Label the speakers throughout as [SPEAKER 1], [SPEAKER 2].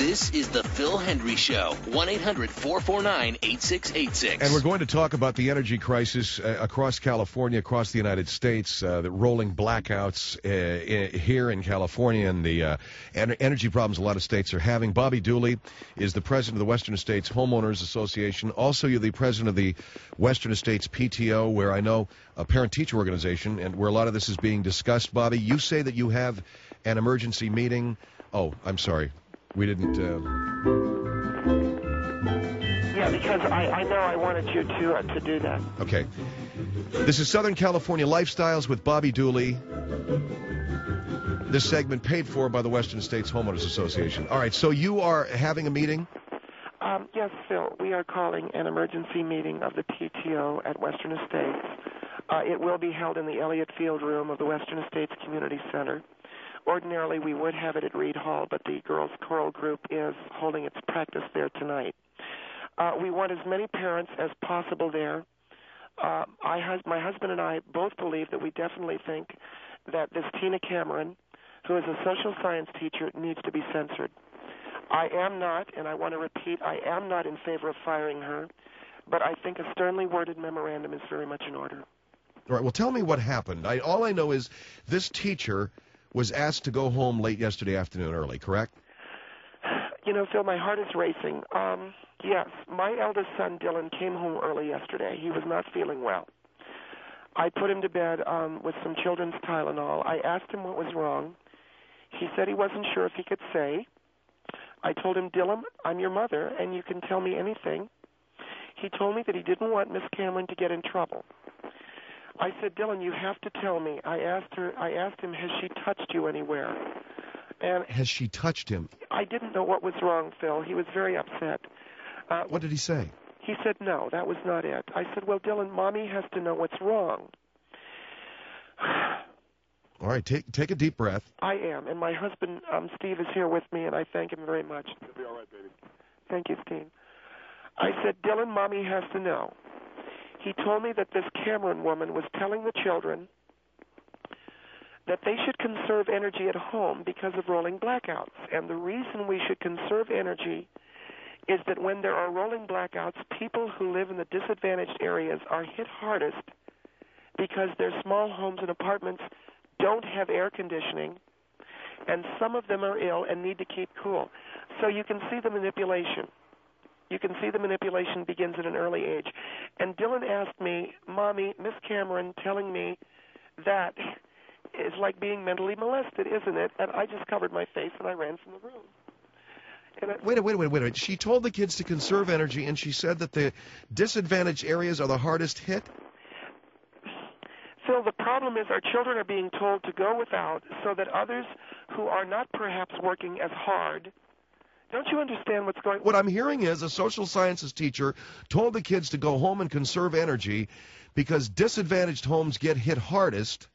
[SPEAKER 1] This is the Phil Hendry Show, 1-800-449-8686.
[SPEAKER 2] And we're going to talk about the energy crisis across California, across the United States, the rolling blackouts here in California, and the energy problems a lot of states are having. Bobby Dooley is the president of the Western States Homeowners Association. Also, you're the president of the Western States PTO, where I know a parent-teacher organization, and where a lot of this is being discussed. Bobby, you say that you have an emergency meeting. Oh, I'm sorry. We didn't...
[SPEAKER 3] Yeah, because I know I wanted you to do that.
[SPEAKER 2] Okay. This is Southern California Lifestyles with Bobby Dooley. This segment paid for by the Western States Homeowners Association. All right, so you are having a meeting?
[SPEAKER 3] Yes, Phil. We are calling an emergency meeting of the PTO at Western Estates. It will be held in the Elliott Field Room of the Western Estates Community Center. Ordinarily, we would have it at Reed Hall, but the girls' choral group is holding its practice there tonight. We want as many parents as possible there. My husband and I both believe that we definitely think that this Tina Cameron, who is a social science teacher, needs to be censored. I am not, and I want to repeat, I am not in favor of firing her, but I think a sternly worded memorandum is very much in order.
[SPEAKER 2] All right, well, tell me what happened. All I know is this teacher was asked to go home late yesterday afternoon early, correct?
[SPEAKER 3] You know, Phil, my heart is racing. Yes, my eldest son, Dylan, came home early yesterday. He was not feeling well. I put him to bed with some children's Tylenol. I asked him what was wrong. He said he wasn't sure if he could say. I told him, Dylan, I'm your mother, and you can tell me anything. He told me that he didn't want Miss Cameron to get in trouble. I said, Dylan, you have to tell me. I asked him, has she touched you anywhere? And
[SPEAKER 2] has she touched him?
[SPEAKER 3] I didn't know what was wrong, Phil. He was very upset.
[SPEAKER 2] What did he say?
[SPEAKER 3] He said, no, that was not it. I said, well, Dylan, Mommy has to know what's wrong.
[SPEAKER 2] All right, take a deep breath.
[SPEAKER 3] I am, and my husband, Steve, is here with me, and I thank him very much.
[SPEAKER 4] You'll be all right, baby.
[SPEAKER 3] Thank you, Steve. I said, Dylan, Mommy has to know. He told me that this Cameron woman was telling the children that they should conserve energy at home because of rolling blackouts. And the reason we should conserve energy is that when there are rolling blackouts, people who live in the disadvantaged areas are hit hardest because their small homes and apartments don't have air conditioning, and some of them are ill and need to keep cool. So you can see the manipulation. You can see the manipulation begins at an early age. And Dylan asked me, Mommy, Miss Cameron telling me that is like being mentally molested, isn't it? And I just covered my face and I ran from the room.
[SPEAKER 2] Wait a minute. She told the kids to conserve energy, and she said that the disadvantaged areas are the hardest hit?
[SPEAKER 3] Phil, the problem is our children are being told to go without so that others who are not perhaps working as hard. Don't you understand what's going on?
[SPEAKER 2] What I'm hearing is a social sciences teacher told the kids to go home and conserve energy because disadvantaged homes get hit hardest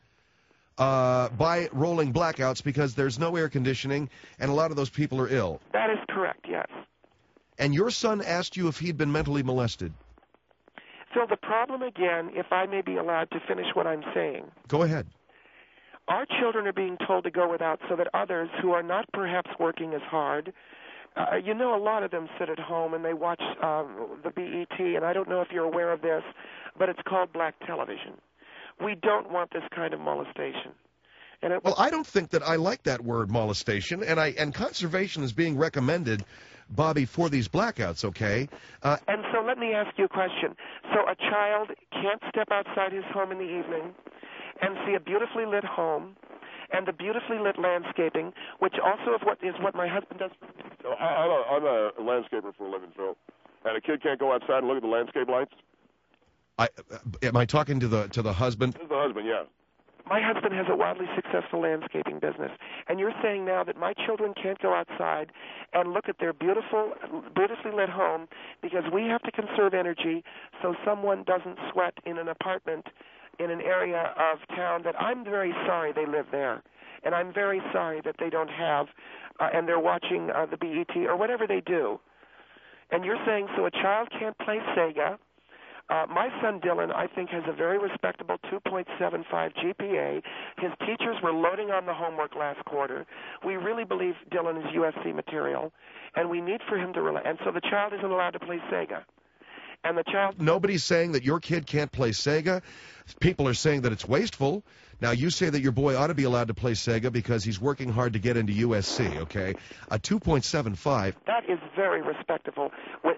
[SPEAKER 2] by rolling blackouts because there's no air conditioning and a lot of those people are ill.
[SPEAKER 3] That is correct, yes.
[SPEAKER 2] And your son asked you if he'd been mentally molested.
[SPEAKER 3] Phil, the problem again, if I may be allowed to finish what I'm saying.
[SPEAKER 2] Go ahead.
[SPEAKER 3] Our children are being told to go without so that others who are not perhaps working as hard, you know, a lot of them sit at home and they watch the BET, and I don't know if you're aware of this, but it's called black television. We don't want this kind of molestation.
[SPEAKER 2] Well, I don't think that I like that word molestation, and conservation is being recommended, Bobby, for these blackouts, okay?
[SPEAKER 3] And so let me ask you a question. So a child can't step outside his home in the evening and see a beautifully lit home and the beautifully lit landscaping, which also is what my husband does.
[SPEAKER 4] I'm a landscaper for a living, Phil. And a kid can't go outside and look at the landscape lights?
[SPEAKER 2] Am I talking to the husband?
[SPEAKER 4] This is the husband, yeah.
[SPEAKER 3] My husband has a wildly successful landscaping business, and you're saying now that my children can't go outside and look at their beautifully lit home because we have to conserve energy so someone doesn't sweat in an apartment in an area of town that I'm very sorry they live there, and I'm very sorry that they don't have, and they're watching the BET or whatever they do. And you're saying so a child can't play Sega, My son Dylan, I think, has a very respectable 2.75 GPA. His teachers were loading on the homework last quarter. We really believe Dylan is USC material, and we need for him to relax. And so the child isn't allowed to play Sega. And the child...
[SPEAKER 2] Nobody's saying that your kid can't play Sega. People are saying that it's wasteful. Now, you say that your boy ought to be allowed to play Sega because he's working hard to get into USC, okay? A 2.75...
[SPEAKER 3] That is very respectable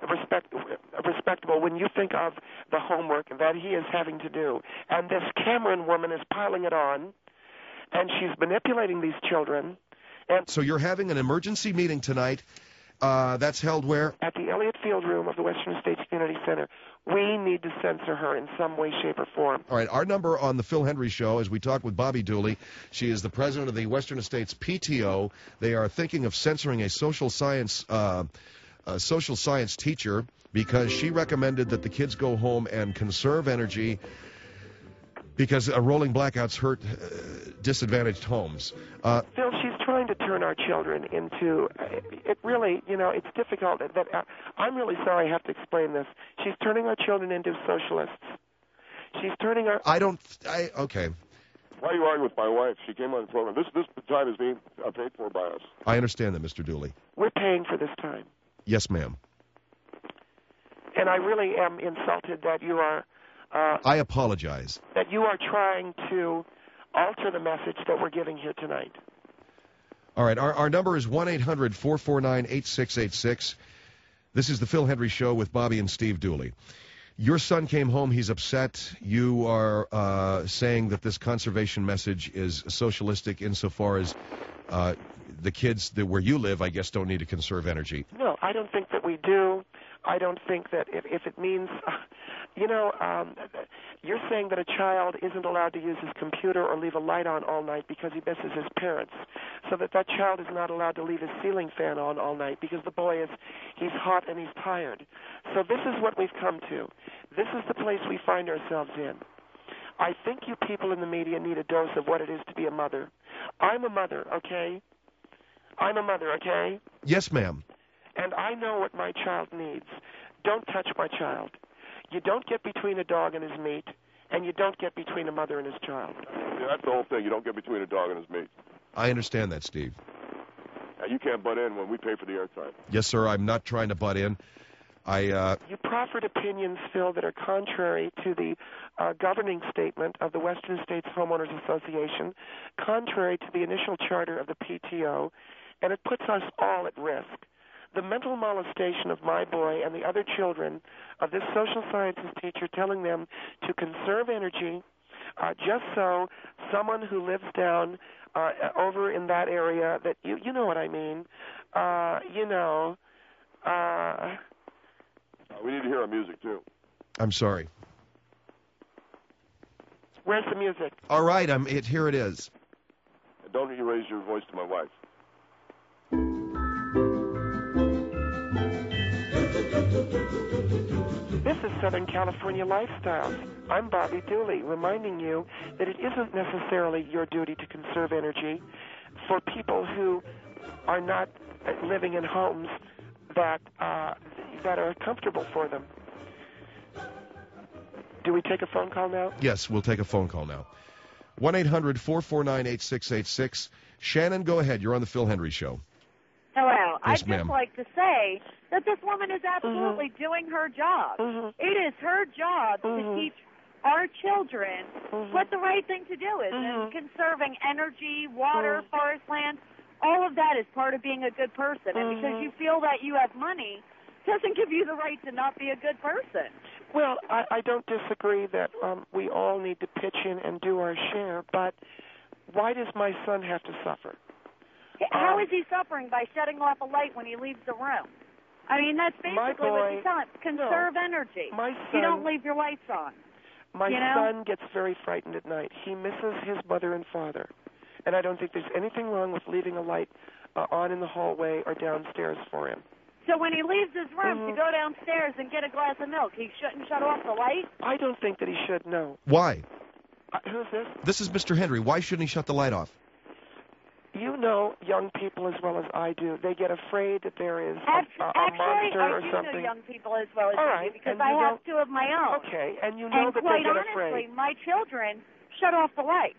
[SPEAKER 3] when you think of the homework that he is having to do. And this Cameron woman is piling it on, and she's manipulating these children. And
[SPEAKER 2] so you're having an emergency meeting tonight. That's held where?
[SPEAKER 3] At the Elliott Field Room of the Western States Community Center. We need to censor her in some way, shape, or form.
[SPEAKER 2] All right, our number on the Phil Hendry Show, as we talk with Bobby Dooley, she is the president of the Western States PTO. They are thinking of censoring a social science teacher because she recommended that the kids go home and conserve energy because rolling blackouts hurt disadvantaged homes.
[SPEAKER 3] Phil, she's trying to turn our children into, it really, it's difficult. I'm really sorry I have to explain this. She's turning our children into socialists. She's turning our...
[SPEAKER 2] Okay.
[SPEAKER 4] Why are you arguing with my wife? She came on the program. This time is being paid for by us.
[SPEAKER 2] I understand that, Mr. Dooley.
[SPEAKER 3] We're paying for this time.
[SPEAKER 2] Yes, ma'am.
[SPEAKER 3] And I really am insulted that you are...
[SPEAKER 2] I apologize.
[SPEAKER 3] That you are trying to alter the message that we're giving here tonight.
[SPEAKER 2] All right, our number is 1-800-449-8686. This is the Phil Hendry Show with Bobby and Steve Dooley. Your son came home. He's upset. You are saying that this conservation message is socialistic insofar as the kids where you live, I guess, don't need to conserve energy.
[SPEAKER 3] No, I don't think that we do. I don't think that if it means... you're saying that a child isn't allowed to use his computer or leave a light on all night because he misses his parents, so that child is not allowed to leave his ceiling fan on all night because the boy he's hot and he's tired. So this is what we've come to. This is the place we find ourselves in. I think you people in the media need a dose of what it is to be a mother. I'm a mother, okay? I'm a mother, okay?
[SPEAKER 2] Yes, ma'am.
[SPEAKER 3] And I know what my child needs. Don't touch my child. You don't get between a dog and his meat, and you don't get between a mother and his child.
[SPEAKER 4] Yeah, that's the whole thing. You don't get between a dog and his meat.
[SPEAKER 2] I understand that, Steve.
[SPEAKER 4] Now, you can't butt in when we pay for the airtime.
[SPEAKER 2] Yes, sir. I'm not trying to butt in.
[SPEAKER 3] You proffered opinions, Phil, that are contrary to the governing statement of the Western States Homeowners Association, contrary to the initial charter of the PTO, and it puts us all at risk. The mental molestation of my boy and the other children of this social sciences teacher telling them to conserve energy just so someone who lives down over in that area, that you know what I mean,
[SPEAKER 4] we need to hear our music, too.
[SPEAKER 2] I'm sorry.
[SPEAKER 3] Where's the music?
[SPEAKER 2] All right, here it is.
[SPEAKER 4] Don't you raise your voice to my wife.
[SPEAKER 3] This is Southern California Lifestyles. I'm Bobby Dooley, reminding you that it isn't necessarily your duty to conserve energy for people who are not living in homes that are comfortable for them. Do we take a phone call now?
[SPEAKER 2] Yes, we'll take a phone call now. 1-800-449-8686. Shannon, go ahead. You're on the Phil Hendry Show.
[SPEAKER 5] Hello.
[SPEAKER 2] Yes,
[SPEAKER 5] I'd
[SPEAKER 2] ma'am.
[SPEAKER 5] just like to say that this woman is absolutely doing her job. It is her job to teach our children what the right thing to do is. And conserving energy, water, forest land, all of that is part of being a good person. And because you feel that you have money doesn't give you the right to not be a good person.
[SPEAKER 3] Well, I don't disagree that we all need to pitch in and do our share, but why does my son have to suffer?
[SPEAKER 5] How is he suffering by shutting off a light when he leaves the room? I mean, that's basically what you're telling him. Conserve energy. You don't leave your lights on.
[SPEAKER 3] My son gets very frightened at night. He misses his mother and father. And I don't think there's anything wrong with leaving a light on in the hallway or downstairs for him.
[SPEAKER 5] So when he leaves his room to go downstairs and get a glass of milk, he shouldn't shut off the light?
[SPEAKER 3] I don't think that he should, no.
[SPEAKER 2] Why?
[SPEAKER 3] Who's this?
[SPEAKER 2] This is Mr. Hendry. Why shouldn't he shut the light off?
[SPEAKER 3] you know young people as well as I do. They get afraid that there is a
[SPEAKER 5] Actually,
[SPEAKER 3] monster or
[SPEAKER 5] I do
[SPEAKER 3] something.
[SPEAKER 5] know young people as well as
[SPEAKER 3] All
[SPEAKER 5] you
[SPEAKER 3] right,
[SPEAKER 5] do because
[SPEAKER 3] and
[SPEAKER 5] I
[SPEAKER 3] you
[SPEAKER 5] have
[SPEAKER 3] don't-
[SPEAKER 5] two of my own.
[SPEAKER 3] Okay, and you know
[SPEAKER 5] And
[SPEAKER 3] that
[SPEAKER 5] quite
[SPEAKER 3] they get
[SPEAKER 5] honestly,
[SPEAKER 3] afraid.
[SPEAKER 5] my children shut off the lights.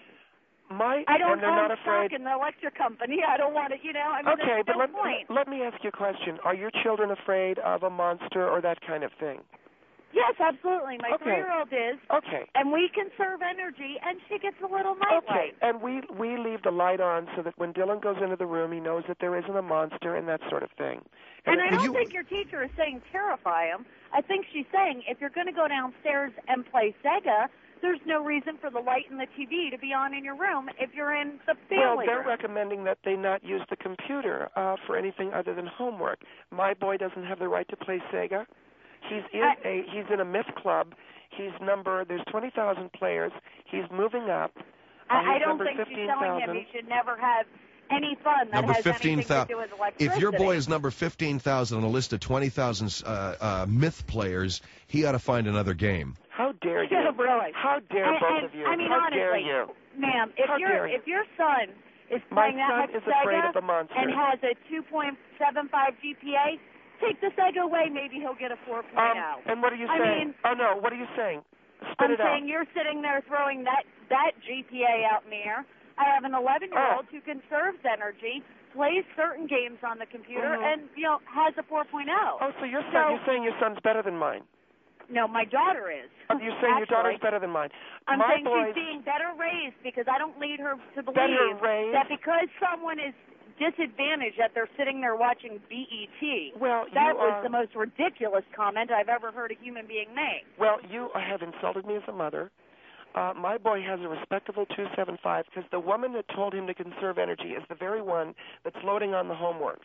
[SPEAKER 5] I don't
[SPEAKER 3] And they're not
[SPEAKER 5] own
[SPEAKER 3] afraid.
[SPEAKER 5] stock in the electric company. I don't want to, I mean,
[SPEAKER 3] Okay,
[SPEAKER 5] there's
[SPEAKER 3] but
[SPEAKER 5] no point.
[SPEAKER 3] let me ask you a question. Are your children afraid of a monster or that kind of thing?
[SPEAKER 5] Yes, absolutely. My
[SPEAKER 3] Okay.
[SPEAKER 5] 3-year-old is,
[SPEAKER 3] Okay.
[SPEAKER 5] and we conserve energy, and she gets a little
[SPEAKER 3] Okay,
[SPEAKER 5] nightlight.
[SPEAKER 3] and we leave the light on so that when Dylan goes into the room, he knows that there isn't a monster and that sort of thing.
[SPEAKER 5] And I
[SPEAKER 3] if
[SPEAKER 5] don't
[SPEAKER 3] you-
[SPEAKER 5] think your teacher is saying terrify him. I think she's saying if you're going to go downstairs and play Sega, there's no reason for the light and the TV to be on in your room if you're in the
[SPEAKER 3] Well,
[SPEAKER 5] family
[SPEAKER 3] they're
[SPEAKER 5] room.
[SPEAKER 3] recommending that they not use the computer for anything other than homework. My boy doesn't have the right to play Sega. He's in a myth club. There's 20,000 players. He's moving up.
[SPEAKER 5] I
[SPEAKER 3] He's
[SPEAKER 5] don't
[SPEAKER 3] number
[SPEAKER 5] think she's telling him
[SPEAKER 3] 15,000.
[SPEAKER 5] he should never have any fun that
[SPEAKER 2] Number
[SPEAKER 5] has anything to
[SPEAKER 2] 15,000.
[SPEAKER 5] do with electricity.
[SPEAKER 2] If your boy is number 15,000 on a list of 20,000 myth players, he ought to find another game.
[SPEAKER 3] How dare you?
[SPEAKER 5] Yeah, really.
[SPEAKER 3] How dare both of you?
[SPEAKER 5] I mean,
[SPEAKER 3] How
[SPEAKER 5] honestly,
[SPEAKER 3] dare you?
[SPEAKER 5] ma'am,
[SPEAKER 3] How dare you?
[SPEAKER 5] if your son is
[SPEAKER 3] My
[SPEAKER 5] playing that
[SPEAKER 3] son
[SPEAKER 5] much
[SPEAKER 3] is afraid
[SPEAKER 5] Sega
[SPEAKER 3] of the monster.
[SPEAKER 5] and has a 2.75 GPA, take the Sega away. Maybe he'll get a 4.0.
[SPEAKER 3] And what are you
[SPEAKER 5] I
[SPEAKER 3] saying?
[SPEAKER 5] mean-
[SPEAKER 3] Oh no, what are you saying? Spit
[SPEAKER 5] I'm
[SPEAKER 3] it out.
[SPEAKER 5] saying you're sitting there throwing that GPA out in the air. I have an 11-year-old who conserves energy, plays certain games on the computer, and has a 4.0.
[SPEAKER 3] Oh, so you're saying your son's better than mine?
[SPEAKER 5] No, my daughter is.
[SPEAKER 3] You're saying your daughter's better than mine?
[SPEAKER 5] I'm
[SPEAKER 3] My
[SPEAKER 5] saying
[SPEAKER 3] boys,
[SPEAKER 5] she's being better raised because I don't lead her to believe
[SPEAKER 3] Better raised?
[SPEAKER 5] that because someone is disadvantaged that they're sitting there watching BET.
[SPEAKER 3] Well,
[SPEAKER 5] that
[SPEAKER 3] you
[SPEAKER 5] was
[SPEAKER 3] are-
[SPEAKER 5] the most ridiculous comment I've ever heard a human being make.
[SPEAKER 3] Well, you have insulted me as a mother. My boy has a respectable 275 because the woman that told him to conserve energy is the very one that's loading on the homework.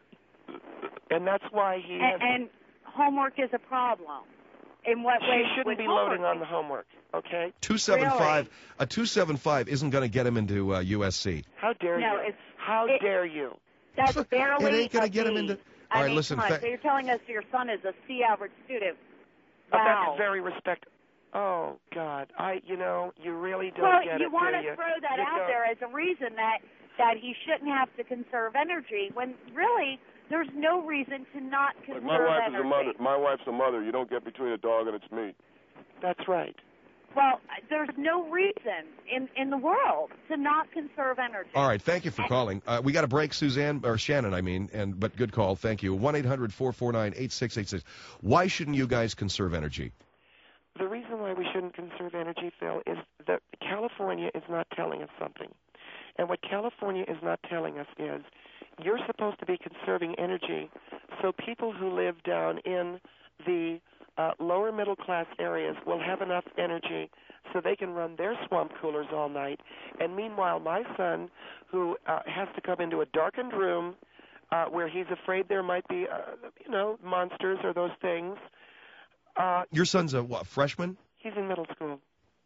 [SPEAKER 3] And that's why he has...
[SPEAKER 5] And homework is a problem. In what way?
[SPEAKER 3] She shouldn't
[SPEAKER 5] would
[SPEAKER 3] be
[SPEAKER 5] homework
[SPEAKER 3] loading on the homework, okay?
[SPEAKER 2] 275. A 275 isn't going to get him into USC.
[SPEAKER 3] How dare
[SPEAKER 5] No,
[SPEAKER 3] you?
[SPEAKER 5] it's-
[SPEAKER 3] How dare you?
[SPEAKER 5] That's barely
[SPEAKER 2] It ain't going
[SPEAKER 5] a
[SPEAKER 2] to get him
[SPEAKER 5] B.
[SPEAKER 2] into...
[SPEAKER 5] I
[SPEAKER 2] All right,
[SPEAKER 5] mean,
[SPEAKER 2] listen.
[SPEAKER 5] come on, so you're telling us your son is a C average student.
[SPEAKER 3] Oh,
[SPEAKER 5] Wow.
[SPEAKER 3] that's very Oh, God. You really don't
[SPEAKER 5] Well,
[SPEAKER 3] get
[SPEAKER 5] you
[SPEAKER 3] it,
[SPEAKER 5] want
[SPEAKER 3] do
[SPEAKER 5] to
[SPEAKER 3] you?
[SPEAKER 5] throw that
[SPEAKER 3] You
[SPEAKER 5] out
[SPEAKER 3] don't.
[SPEAKER 5] there as a reason that he shouldn't have to conserve energy when really there's no reason to not
[SPEAKER 4] Like
[SPEAKER 5] conserve
[SPEAKER 4] my wife
[SPEAKER 5] energy.
[SPEAKER 4] is a mother. My wife's a mother. You don't get between a dog and its meat.
[SPEAKER 3] That's right.
[SPEAKER 5] Well, there's no reason in the world to not conserve energy.
[SPEAKER 2] All right, thank you for calling. We got a break, Shannon, I mean, but good call. Thank you. 1-800-449-8686. Why shouldn't you guys conserve energy?
[SPEAKER 3] The reason why we shouldn't conserve energy, Phil, is that California is not telling us something. And what California is not telling us is you're supposed to be conserving energy so people who live down in the lower middle class areas will have enough energy so they can run their swamp coolers all night. And meanwhile, my son, who has to come into a darkened room where he's afraid there might be, monsters or those things.
[SPEAKER 2] Your son's a freshman?
[SPEAKER 3] He's in middle school.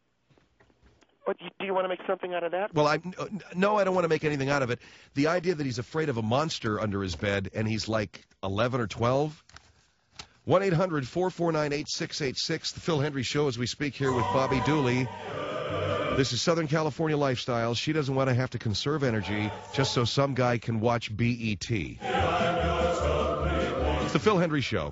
[SPEAKER 3] Do you want to make something out of that?
[SPEAKER 2] Well, no, I don't want to make anything out of it. The idea that he's afraid of a monster under his bed and he's like 11 or 12. 1-800-449-8686. The Phil Hendry Show as we speak here with Bobby Dooley. This is Southern California Lifestyle. She doesn't want to have to conserve energy just so some guy can watch BET. It's the Phil Hendry Show.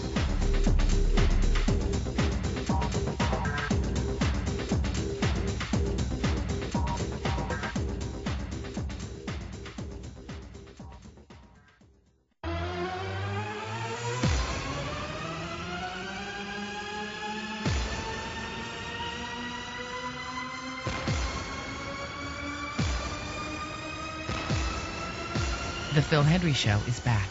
[SPEAKER 6] The Phil Hendry Show is back.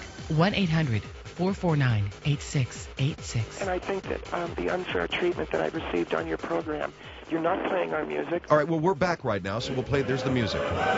[SPEAKER 6] 1-800-449-8686.
[SPEAKER 3] And I think that the unfair treatment that I've received on your program, you're not playing our music.
[SPEAKER 2] All right, well, we're back right now, so we'll play. There's the music.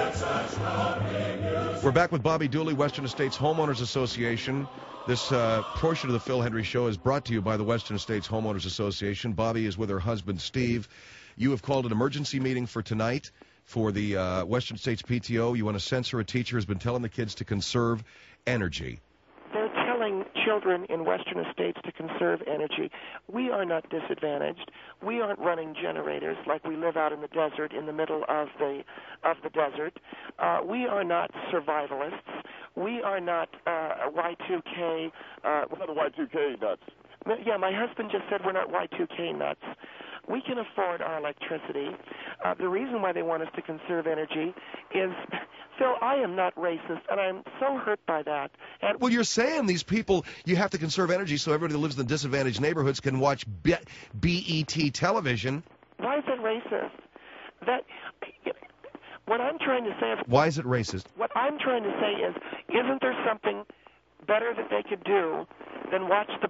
[SPEAKER 2] We're back with Bobby Dooley, Western Estates Homeowners Association. This portion of the Phil Hendry Show is brought to you by the Western Estates Homeowners Association. Bobby is with her husband, Steve. You have called an emergency meeting for tonight for the Western States PTO. You want to censor a teacher who's been telling the kids to conserve energy.
[SPEAKER 3] they're telling children in western estates to conserve energy. We are not disadvantaged. We aren't running generators like we live out in the desert, in the middle of the desert. We are not survivalists. We are not Y2K.
[SPEAKER 4] What about the Y2K nuts?
[SPEAKER 3] Yeah, my husband just said we're not Y2K nuts. We can afford our electricity. The reason why they want us to conserve energy is, Phil, I am not racist, and I'm so hurt by that. And
[SPEAKER 2] Well, you're saying these people, you have to conserve energy so everybody that lives in the disadvantaged neighborhoods can watch BET television.
[SPEAKER 3] why is that racist? What I'm trying to say is,
[SPEAKER 2] Why is it racist?
[SPEAKER 3] what I'm trying to say is, isn't there something better that they could do than watch the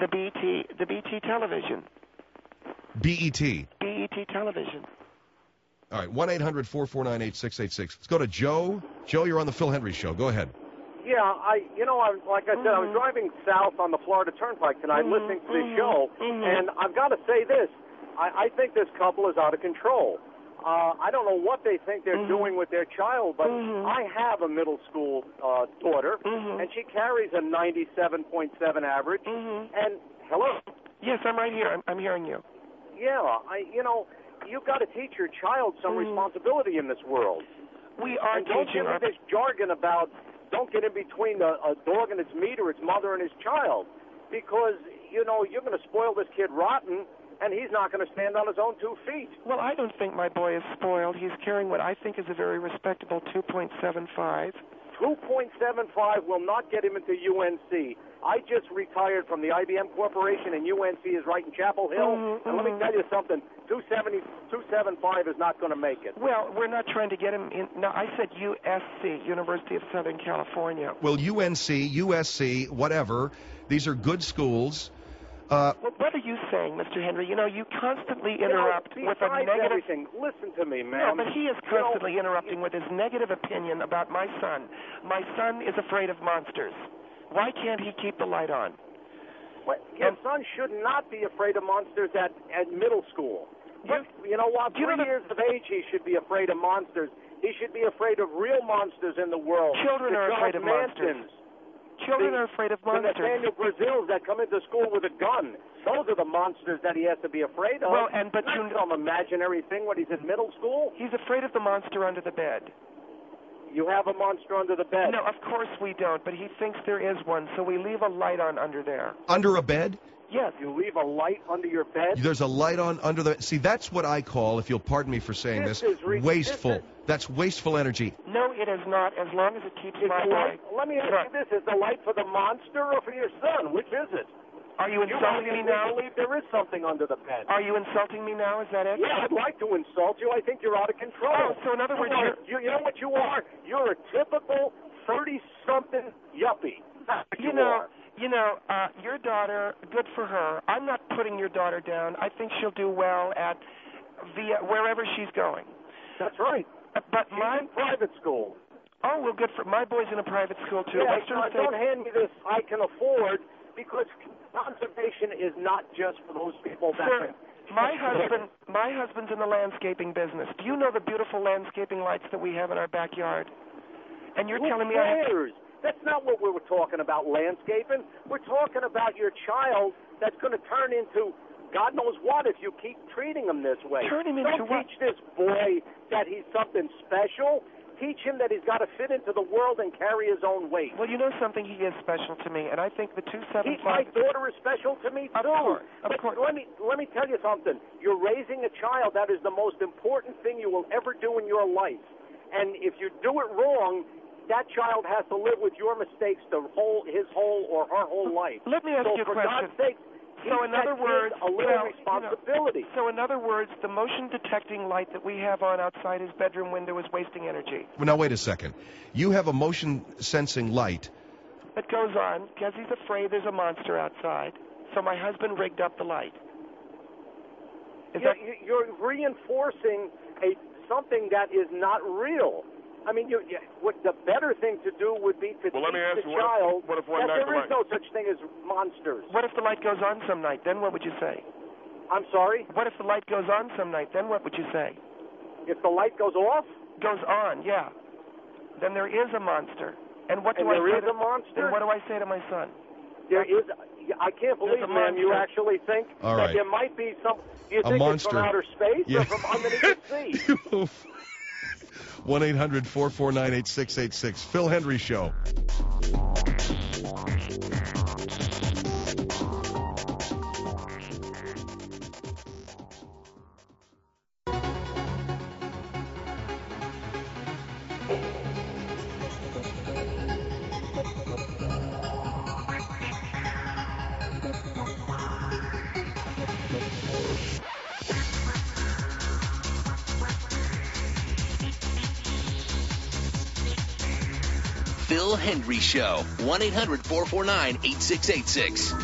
[SPEAKER 3] BET television?
[SPEAKER 2] BET.
[SPEAKER 3] BET television.
[SPEAKER 2] All right, 1-800-449-8686. Let's go to Joe. Joe, you're on the Phil Hendry Show. Go ahead.
[SPEAKER 7] Yeah, like I said, I was driving south on the Florida Turnpike tonight listening to this show, and I've got to say this. I think this couple is out of control. I don't know what they think they're doing with their child, but I have a middle school daughter, and she carries a 97.7 average. And, hello?
[SPEAKER 3] Yes, I'm right here. I'm hearing you.
[SPEAKER 7] Yeah, you've got to teach your child some responsibility in this world.
[SPEAKER 3] We are
[SPEAKER 7] And don't
[SPEAKER 3] teaching
[SPEAKER 7] give me this jargon about don't get in between a dog and its meat or its mother and his child, because, you're going to spoil this kid rotten, and he's not going to stand on his own 2 feet.
[SPEAKER 3] Well, I don't think my boy is spoiled. He's carrying what I think is a very respectable 2.75.
[SPEAKER 7] 2.75 will not get him into UNC. I just retired from the IBM Corporation, and UNC is right in Chapel Hill. And let me tell you something, 275 is not going to make it.
[SPEAKER 3] Well, we're not trying to get him in. No, I said USC, University of Southern California.
[SPEAKER 2] Well, UNC, USC, whatever, these are good schools.
[SPEAKER 3] Well, what are you saying, Mr. Henry? You constantly interrupt with a negative...
[SPEAKER 7] everything, listen to me,
[SPEAKER 3] No,
[SPEAKER 7] man.
[SPEAKER 3] but he is constantly interrupting with his negative opinion about my son. My son is afraid of monsters. Why can't he keep the light on?
[SPEAKER 7] Your son should not be afraid of monsters at middle school. You know what? 3 years of age, he should be afraid of monsters. He should be afraid of real monsters in the world.
[SPEAKER 3] Children are afraid of monsters. Children are afraid of monsters.
[SPEAKER 7] The Nathaniel Brazils that come into school with a gun. Those are the monsters that he has to be afraid of.
[SPEAKER 3] Well, but
[SPEAKER 7] not some imaginary thing when he's in middle school.
[SPEAKER 3] He's afraid of the monster under the bed.
[SPEAKER 7] You have a monster under the bed.
[SPEAKER 3] No, of course we don't, but he thinks there is one, so we leave a light on under there.
[SPEAKER 2] Under a bed?
[SPEAKER 3] Yes.
[SPEAKER 7] You leave a light under your bed?
[SPEAKER 2] There's a light on under the... See, that's what I call, if you'll pardon me for saying this, wasteful. That's wasteful energy.
[SPEAKER 3] No, it is not, as long as it keeps my boy.
[SPEAKER 7] Let me ask you this. Is the light for the monster or for your son? Which is it?
[SPEAKER 3] Are you insulting me now?
[SPEAKER 7] I believe there is something under the bed.
[SPEAKER 3] Are you insulting me now? Is that it?
[SPEAKER 7] Yeah, I'd like to insult you. I think you're out of control.
[SPEAKER 3] Oh, so in other words,
[SPEAKER 7] you know what you are? You're a typical 30-something yuppie.
[SPEAKER 3] You know, your daughter, good for her. I'm not putting your daughter down. I think she'll do well at wherever she's going.
[SPEAKER 7] That's right.
[SPEAKER 3] But
[SPEAKER 7] she's in private school.
[SPEAKER 3] Oh, well, good for my boy's in a private school too.
[SPEAKER 7] Yeah, don't hand me this I can afford, because conservation is not just for those people that...
[SPEAKER 3] Sir, my husband's in the landscaping business. Do you know the beautiful landscaping lights that we have in our backyard? And you're telling me
[SPEAKER 7] That's not what we were talking about, landscaping. We're talking about your child that's going to turn into God knows what if you keep treating him this way.
[SPEAKER 3] Turn him into
[SPEAKER 7] Don't
[SPEAKER 3] what?
[SPEAKER 7] teach this boy that he's something special. Teach him that he's got to fit into the world and carry his own weight.
[SPEAKER 3] Well, you know something? He is special to me, and I think the 275...
[SPEAKER 7] My daughter is special to me, too.
[SPEAKER 3] Of course.
[SPEAKER 7] Let me tell you something. You're raising a child. That is the most important thing you will ever do in your life. And if you do it wrong, that child has to live with your mistakes his whole or her whole life.
[SPEAKER 3] Let me ask you a question.
[SPEAKER 7] For God's sake,
[SPEAKER 3] so in other words,
[SPEAKER 7] a little responsibility.
[SPEAKER 3] So in other words, the motion detecting light that we have on outside his bedroom window is wasting energy.
[SPEAKER 2] Well, now wait a second. You have a motion sensing light
[SPEAKER 3] that goes on because he's afraid there's a monster outside. So my husband rigged up the light.
[SPEAKER 7] You're reinforcing something that is not real. I mean, what the better thing to do would be to teach the child
[SPEAKER 4] that
[SPEAKER 7] there is no such thing as monsters.
[SPEAKER 3] What if the light goes on some night? Then what would you say?
[SPEAKER 7] I'm sorry?
[SPEAKER 3] What if the light goes on some night? Then what would you say?
[SPEAKER 7] If the light goes off?
[SPEAKER 3] Goes on, yeah. Then there is a monster. And what do
[SPEAKER 7] And
[SPEAKER 3] I
[SPEAKER 7] there
[SPEAKER 3] say
[SPEAKER 7] is a monster?
[SPEAKER 3] And what do I say to my son?
[SPEAKER 7] There is. I can't believe,
[SPEAKER 3] There's a
[SPEAKER 7] man, you
[SPEAKER 3] monster.
[SPEAKER 7] actually think
[SPEAKER 2] All
[SPEAKER 7] that
[SPEAKER 2] right.
[SPEAKER 7] there might be some. Do you
[SPEAKER 2] A
[SPEAKER 7] think
[SPEAKER 2] monster.
[SPEAKER 7] it's from outer space
[SPEAKER 2] Yeah.
[SPEAKER 7] or from underneath the sea?
[SPEAKER 2] 1-800-449-8686. Phil Hendry Show.
[SPEAKER 1] Phil Hendry Show. 1-800-449-8686.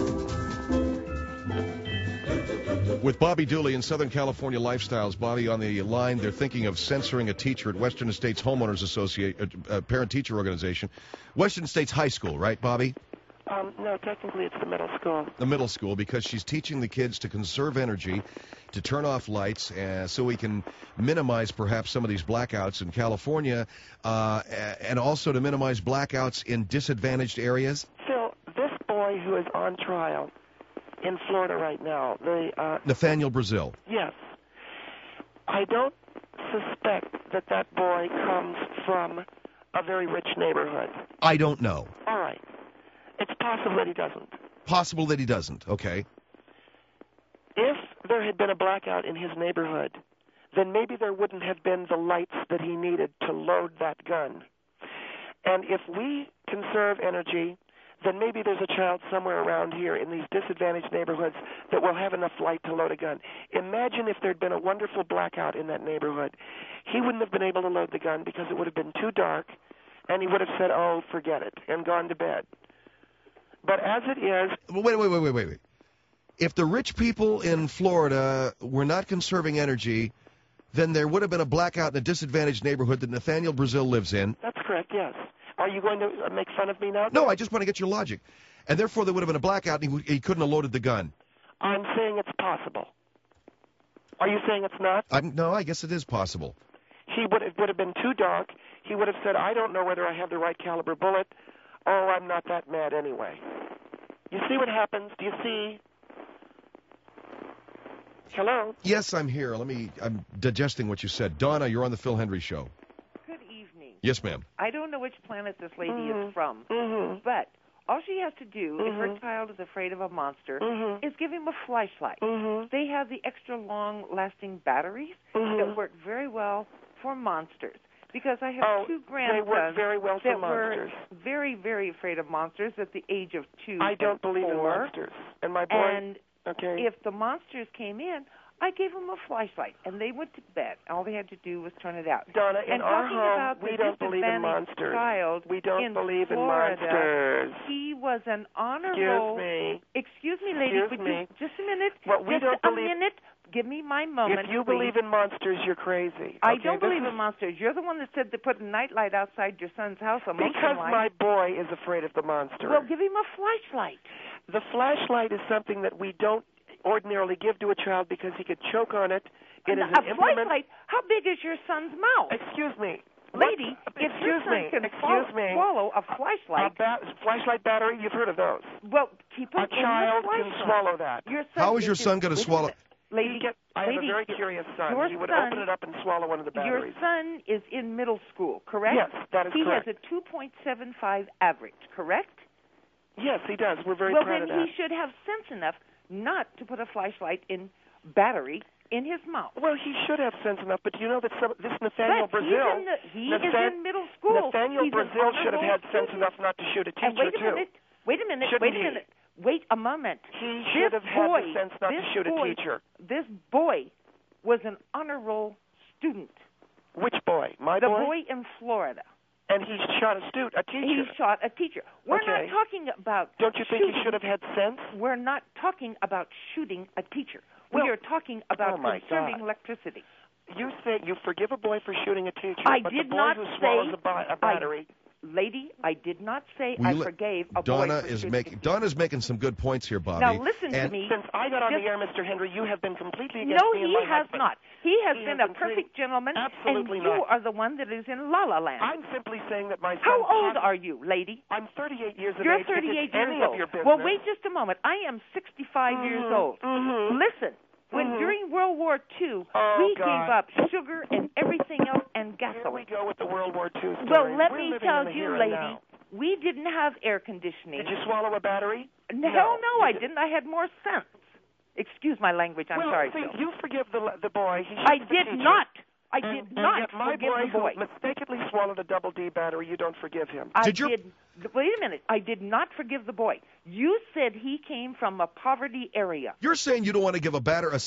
[SPEAKER 2] With Bobby Dooley in Southern California Lifestyles. Bobby on the line. They're thinking of censoring a teacher at Western Estates Homeowners Association, parent-teacher organization. Western Estates High School, right, Bobby?
[SPEAKER 3] No, technically it's the middle school.
[SPEAKER 2] The middle school, because she's teaching the kids to conserve energy, to turn off lights, so we can minimize perhaps some of these blackouts in California, and also to minimize blackouts in disadvantaged areas.
[SPEAKER 3] Phil, this boy who is on trial in Florida right now,
[SPEAKER 2] Nathaniel Brazil.
[SPEAKER 3] yes, I don't suspect that boy comes from a very rich neighborhood.
[SPEAKER 2] I don't know.
[SPEAKER 3] All right. It's possible that he doesn't.
[SPEAKER 2] Possible that he doesn't. Okay.
[SPEAKER 3] If there had been a blackout in his neighborhood, then maybe there wouldn't have been the lights that he needed to load that gun. And if we conserve energy, then maybe there's a child somewhere around here in these disadvantaged neighborhoods that will have enough light to load a gun. Imagine if there'd been a wonderful blackout in that neighborhood. He wouldn't have been able to load the gun because it would have been too dark, and he would have said, oh, forget it, and gone to bed. But as it is...
[SPEAKER 2] Wait. If the rich people in Florida were not conserving energy, then there would have been a blackout in a disadvantaged neighborhood that Nathaniel Brazil lives in.
[SPEAKER 3] That's correct, yes. Are you going to make fun of me now?
[SPEAKER 2] No, I just want to get your logic. And therefore there would have been a blackout and he couldn't have loaded the gun.
[SPEAKER 3] I'm saying it's possible. Are you saying it's not?
[SPEAKER 2] No, I guess it is possible.
[SPEAKER 3] It would have been too dark. He would have said, I don't know whether I have the right caliber bullet. Oh, I'm not that mad anyway. You see what happens? Do you see? Hello?
[SPEAKER 2] Yes, I'm here. I'm digesting what you said. Donna, you're on the Phil Hendry Show.
[SPEAKER 8] Good evening.
[SPEAKER 2] Yes, ma'am.
[SPEAKER 8] I don't know which planet this lady is from, but all she has to do if her child is afraid of a monster is give him a flashlight. They have the extra long-lasting batteries that work very well for monsters. Because I have two grandsons
[SPEAKER 3] they work very well for
[SPEAKER 8] that
[SPEAKER 3] monsters.
[SPEAKER 8] were very, very afraid of monsters at the age of 2
[SPEAKER 3] I don't believe in
[SPEAKER 8] 4.
[SPEAKER 3] monsters. And my boy...
[SPEAKER 8] And
[SPEAKER 3] okay.
[SPEAKER 8] if the monsters came in, I gave them a flashlight, and they went to bed. All they had to do was turn it out.
[SPEAKER 3] Donna, in
[SPEAKER 8] and
[SPEAKER 3] our
[SPEAKER 8] talking
[SPEAKER 3] home,
[SPEAKER 8] about
[SPEAKER 3] we
[SPEAKER 8] the
[SPEAKER 3] don't believe in
[SPEAKER 8] disadvantaged
[SPEAKER 3] monsters.
[SPEAKER 8] Child
[SPEAKER 3] We don't believe in
[SPEAKER 8] Florida,
[SPEAKER 3] monsters.
[SPEAKER 8] He was an honorable... Excuse me, lady.
[SPEAKER 3] Excuse me.
[SPEAKER 8] Just a minute.
[SPEAKER 3] Well, we
[SPEAKER 8] just
[SPEAKER 3] don't
[SPEAKER 8] a
[SPEAKER 3] believe...
[SPEAKER 8] minute. Give me my moment,
[SPEAKER 3] If you
[SPEAKER 8] please.
[SPEAKER 3] believe in monsters, you're crazy.
[SPEAKER 8] I
[SPEAKER 3] Okay,
[SPEAKER 8] don't
[SPEAKER 3] this
[SPEAKER 8] believe
[SPEAKER 3] is-
[SPEAKER 8] in monsters. You're the one that said to put a nightlight outside your son's house. A motion
[SPEAKER 3] Because
[SPEAKER 8] light.
[SPEAKER 3] my boy is afraid of the monster.
[SPEAKER 8] Well, give him a flashlight.
[SPEAKER 3] The flashlight is something that we don't ordinarily give to a child because he could choke on it. It is
[SPEAKER 8] a
[SPEAKER 3] an implement.
[SPEAKER 8] flashlight? How big is your son's mouth?
[SPEAKER 3] Excuse me.
[SPEAKER 8] Lady, if your son can swallow a flashlight...
[SPEAKER 3] Flashlight battery, you've heard of those.
[SPEAKER 8] Well, keep
[SPEAKER 3] A
[SPEAKER 8] it in
[SPEAKER 3] child
[SPEAKER 8] the
[SPEAKER 3] can
[SPEAKER 8] flashlight.
[SPEAKER 3] swallow that.
[SPEAKER 8] Your son
[SPEAKER 2] How is your son going to swallow...
[SPEAKER 8] Lady,
[SPEAKER 3] I have a
[SPEAKER 8] lady,
[SPEAKER 3] very curious son.
[SPEAKER 8] your
[SPEAKER 3] He would
[SPEAKER 8] son-
[SPEAKER 3] open it up and swallow one of the batteries.
[SPEAKER 8] Your son is in middle school, correct?
[SPEAKER 3] Yes, that is correct.
[SPEAKER 8] He has a 2.75 average, correct?
[SPEAKER 3] Yes, he does. We're very
[SPEAKER 8] well,
[SPEAKER 3] proud
[SPEAKER 8] then
[SPEAKER 3] of that.
[SPEAKER 8] he should have sense enough not to put a flashlight in battery in his mouth.
[SPEAKER 3] Well, he should have sense enough, but do you know that this Nathaniel
[SPEAKER 8] But
[SPEAKER 3] Brazil...
[SPEAKER 8] he is in middle school.
[SPEAKER 3] Nathaniel
[SPEAKER 8] He's an
[SPEAKER 3] Brazil should have had
[SPEAKER 8] honorable
[SPEAKER 3] sense enough not to shoot a teacher,
[SPEAKER 8] And wait a
[SPEAKER 3] too.
[SPEAKER 8] minute. Wait a minute.
[SPEAKER 3] Shouldn't
[SPEAKER 8] wait a
[SPEAKER 3] he?
[SPEAKER 8] minute. Wait a moment.
[SPEAKER 3] He should have had the sense not to shoot a teacher.
[SPEAKER 8] This boy was an honorable student.
[SPEAKER 3] Which boy? My
[SPEAKER 8] The
[SPEAKER 3] boy?
[SPEAKER 8] boy in Florida.
[SPEAKER 3] And he shot a teacher.
[SPEAKER 8] He shot a teacher. We're
[SPEAKER 3] Okay.
[SPEAKER 8] not talking about
[SPEAKER 3] Don't you think
[SPEAKER 8] shooting.
[SPEAKER 3] he should have had sense?
[SPEAKER 8] We're not talking about shooting a teacher.
[SPEAKER 3] Well,
[SPEAKER 8] we are talking about
[SPEAKER 3] oh my
[SPEAKER 8] conserving
[SPEAKER 3] God.
[SPEAKER 8] electricity.
[SPEAKER 3] You say you forgive a boy for shooting a teacher,
[SPEAKER 8] I
[SPEAKER 3] but
[SPEAKER 8] did
[SPEAKER 3] the boy
[SPEAKER 8] not
[SPEAKER 3] who
[SPEAKER 8] say-
[SPEAKER 3] swallows a battery...
[SPEAKER 8] lady, I did not say
[SPEAKER 2] Will
[SPEAKER 8] I
[SPEAKER 2] you
[SPEAKER 8] forgave a
[SPEAKER 2] Donna
[SPEAKER 8] boy.
[SPEAKER 2] Donna's making some good points here, Bobby.
[SPEAKER 8] Now listen to
[SPEAKER 2] And
[SPEAKER 8] me.
[SPEAKER 3] Since I got on
[SPEAKER 8] Just-
[SPEAKER 3] the air, Mr. Henry, you have been completely against
[SPEAKER 8] No,
[SPEAKER 3] me and
[SPEAKER 8] he
[SPEAKER 3] my
[SPEAKER 8] has
[SPEAKER 3] husband.
[SPEAKER 8] not. He has
[SPEAKER 3] He
[SPEAKER 8] been
[SPEAKER 3] has
[SPEAKER 8] a
[SPEAKER 3] been
[SPEAKER 8] perfect gentleman,
[SPEAKER 3] Absolutely
[SPEAKER 8] and you
[SPEAKER 3] not.
[SPEAKER 8] are the one that is in La La Land.
[SPEAKER 3] I'm simply saying that my son...
[SPEAKER 8] How old are you, lady?
[SPEAKER 3] I'm 38 years of
[SPEAKER 8] You're
[SPEAKER 3] age.
[SPEAKER 8] 38
[SPEAKER 3] If it's
[SPEAKER 8] years
[SPEAKER 3] any
[SPEAKER 8] old.
[SPEAKER 3] of your business...
[SPEAKER 8] Well, wait just a moment. I am 65 years old. Listen, when during World War II, we gave up sugar and everything else and
[SPEAKER 3] Here we
[SPEAKER 8] gasoline.
[SPEAKER 3] go with the World War II story.
[SPEAKER 8] Well, let
[SPEAKER 3] We're
[SPEAKER 8] me
[SPEAKER 3] living
[SPEAKER 8] tell
[SPEAKER 3] in the
[SPEAKER 8] you,
[SPEAKER 3] here and
[SPEAKER 8] lady,
[SPEAKER 3] now.
[SPEAKER 8] we didn't have air conditioning.
[SPEAKER 3] Did you swallow a battery?
[SPEAKER 8] Hell no,
[SPEAKER 3] you
[SPEAKER 8] I
[SPEAKER 3] didn't.
[SPEAKER 8] didn't. I had more sense. Excuse my language. I'm
[SPEAKER 3] well,
[SPEAKER 8] sorry,
[SPEAKER 3] see,
[SPEAKER 8] Phil.
[SPEAKER 3] you forgive the boy. He
[SPEAKER 8] I
[SPEAKER 3] shoots the
[SPEAKER 8] did
[SPEAKER 3] teacher.
[SPEAKER 8] not. I
[SPEAKER 3] And
[SPEAKER 8] did not
[SPEAKER 3] yet my
[SPEAKER 8] forgive
[SPEAKER 3] boy
[SPEAKER 8] the boy.
[SPEAKER 3] who mistakenly swallowed a double D battery, you don't forgive him.
[SPEAKER 2] Did your-
[SPEAKER 8] Wait a minute. I did not forgive the boy. You said he came from a poverty area.
[SPEAKER 2] You're saying you don't want to give a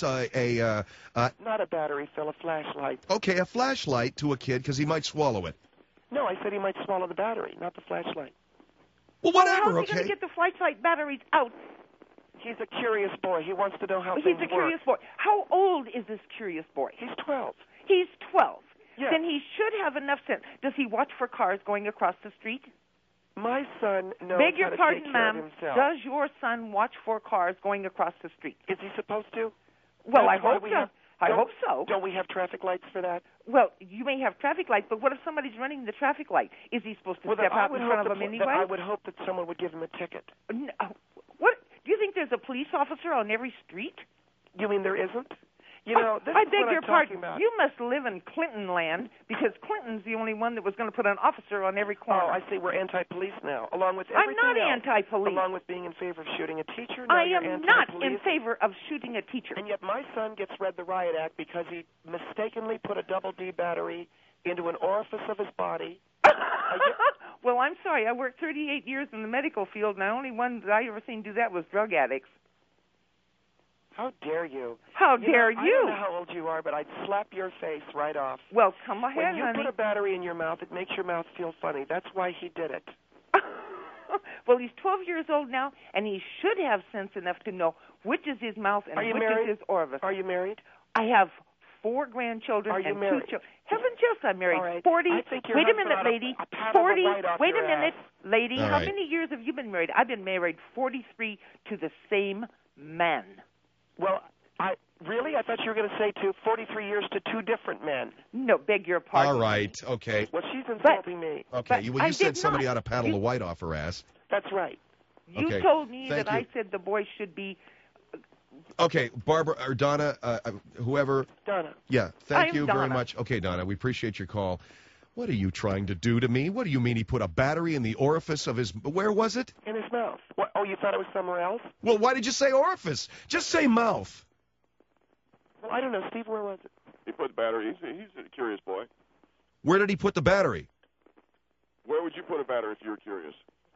[SPEAKER 3] Not a battery, Phil, a flashlight.
[SPEAKER 2] a flashlight to a kid because he might swallow it.
[SPEAKER 3] No, I said he might swallow the battery, not the flashlight.
[SPEAKER 2] Well,
[SPEAKER 8] Well,
[SPEAKER 2] whatever,
[SPEAKER 8] how's he
[SPEAKER 2] okay?
[SPEAKER 8] going to get the flashlight batteries out?
[SPEAKER 3] He's a curious boy. He wants to know how
[SPEAKER 8] He's
[SPEAKER 3] things
[SPEAKER 8] a curious boy. How old is this curious boy?
[SPEAKER 3] He's 12.
[SPEAKER 8] He's 12.
[SPEAKER 3] Yes.
[SPEAKER 8] Then he should have enough sense. Does he watch for cars going across the street?
[SPEAKER 3] My son knows
[SPEAKER 8] Beg
[SPEAKER 3] how
[SPEAKER 8] your
[SPEAKER 3] to
[SPEAKER 8] pardon,
[SPEAKER 3] take care of
[SPEAKER 8] ma'am.
[SPEAKER 3] himself.
[SPEAKER 8] Does your son watch for cars going across the street?
[SPEAKER 3] Is he supposed to?
[SPEAKER 8] Well,
[SPEAKER 3] That's
[SPEAKER 8] I
[SPEAKER 3] why
[SPEAKER 8] hope
[SPEAKER 3] we
[SPEAKER 8] so.
[SPEAKER 3] have-
[SPEAKER 8] I
[SPEAKER 3] don't-
[SPEAKER 8] hope so.
[SPEAKER 3] Don't we have traffic lights for that?
[SPEAKER 8] Well, you may have traffic lights, but what if somebody's running the traffic light? Is he supposed to
[SPEAKER 3] Well, then
[SPEAKER 8] step
[SPEAKER 3] I
[SPEAKER 8] out
[SPEAKER 3] would
[SPEAKER 8] in
[SPEAKER 3] hope
[SPEAKER 8] front of
[SPEAKER 3] the
[SPEAKER 8] him
[SPEAKER 3] pol- that I
[SPEAKER 8] anyway?
[SPEAKER 3] would hope that someone would give him a ticket.
[SPEAKER 8] No. What? Do you think there's a police officer on every street?
[SPEAKER 3] You mean there isn't? You know, this
[SPEAKER 8] I
[SPEAKER 3] is
[SPEAKER 8] beg
[SPEAKER 3] what
[SPEAKER 8] your
[SPEAKER 3] I'm
[SPEAKER 8] pardon.
[SPEAKER 3] talking about.
[SPEAKER 8] You must live in Clinton land because Clinton's the only one that was going to put an officer on every corner.
[SPEAKER 3] Oh, I see. We're anti-police now, along with
[SPEAKER 8] I'm
[SPEAKER 3] everything
[SPEAKER 8] not
[SPEAKER 3] else.
[SPEAKER 8] anti-police.
[SPEAKER 3] Along with being in favor of shooting a teacher, now
[SPEAKER 8] I
[SPEAKER 3] you're
[SPEAKER 8] am not
[SPEAKER 3] anti-police.
[SPEAKER 8] in favor of shooting a teacher.
[SPEAKER 3] And yet my son gets read the riot act because he mistakenly put a double D battery into an orifice of his body.
[SPEAKER 8] Well, I'm sorry. I worked 38 years in the medical field, and the only one that I ever seen do that was drug addicts.
[SPEAKER 3] How dare you?
[SPEAKER 8] How
[SPEAKER 3] You
[SPEAKER 8] dare
[SPEAKER 3] know, I
[SPEAKER 8] you?
[SPEAKER 3] don't know how old you are, but I'd slap your face right off.
[SPEAKER 8] Well, come ahead,
[SPEAKER 3] When you
[SPEAKER 8] honey.
[SPEAKER 3] put a battery in your mouth, it makes your mouth feel funny. That's why he did it.
[SPEAKER 8] Well, he's 12 years old now, and he should have sense enough to know which is his mouth and
[SPEAKER 3] Are you
[SPEAKER 8] which
[SPEAKER 3] married?
[SPEAKER 8] is his orifice.
[SPEAKER 3] Are you married?
[SPEAKER 8] I have 4 grandchildren
[SPEAKER 3] Are you
[SPEAKER 8] and
[SPEAKER 3] married?
[SPEAKER 8] 2 children. Heaven, yes, I'm married.
[SPEAKER 3] All right.
[SPEAKER 8] 40.
[SPEAKER 3] I think your
[SPEAKER 8] Wait a
[SPEAKER 3] husband
[SPEAKER 8] minute,
[SPEAKER 3] ought to-
[SPEAKER 8] lady.
[SPEAKER 3] a pat on the
[SPEAKER 8] 40.
[SPEAKER 3] right off
[SPEAKER 8] Wait a
[SPEAKER 3] your
[SPEAKER 8] minute,
[SPEAKER 3] ass.
[SPEAKER 8] lady.
[SPEAKER 2] All
[SPEAKER 8] How
[SPEAKER 2] right.
[SPEAKER 8] many years have you been married? I've been married 43 to the same man.
[SPEAKER 3] Well, I thought you were going to say 43 years to 2 different men.
[SPEAKER 8] No, beg your pardon.
[SPEAKER 2] All right, okay.
[SPEAKER 3] Well, she's insulting me.
[SPEAKER 2] Okay,
[SPEAKER 8] But
[SPEAKER 2] well,
[SPEAKER 8] I
[SPEAKER 2] you said
[SPEAKER 8] did
[SPEAKER 2] somebody
[SPEAKER 8] not.
[SPEAKER 2] ought to paddle
[SPEAKER 8] You-
[SPEAKER 2] the white off her ass.
[SPEAKER 3] That's right.
[SPEAKER 8] You
[SPEAKER 2] Okay,
[SPEAKER 8] told me
[SPEAKER 2] thank
[SPEAKER 8] that I
[SPEAKER 2] you.
[SPEAKER 8] said the boy should be.
[SPEAKER 2] Okay, Barbara or Donna, whoever.
[SPEAKER 3] Donna.
[SPEAKER 2] Yeah, thank
[SPEAKER 8] I'm
[SPEAKER 2] you very
[SPEAKER 8] Donna.
[SPEAKER 2] much. Okay, Donna, we appreciate your call. What are you trying to do to me? What do you mean he put a battery in the orifice of his... Where was it?
[SPEAKER 3] In his mouth. What? Oh, you thought it was somewhere else?
[SPEAKER 2] Well, why did you say orifice? Just say mouth.
[SPEAKER 3] Well, I don't know. Steve, where was it?
[SPEAKER 4] He put the battery. He's a curious boy.
[SPEAKER 2] Where did he put the battery?
[SPEAKER 4] Where would you put a battery if you were curious?